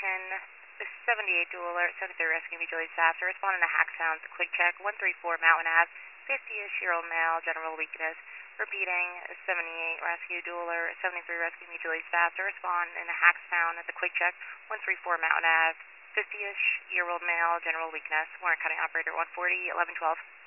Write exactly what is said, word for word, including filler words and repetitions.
ten, seventy-eight dual alert, seventy-three rescue mutually disaster. Responding to hack sounds, quick check, one three four Mountain Ave, fifty-ish year old male, general weakness. Repeating, seventy-eight rescue dual alert, seventy-three rescue mutually disaster. Respond in a hack sound at the quick check, one three four Mountain Ave, fifty-ish year old male, general weakness. Warren County operator one forty, eleven twelve.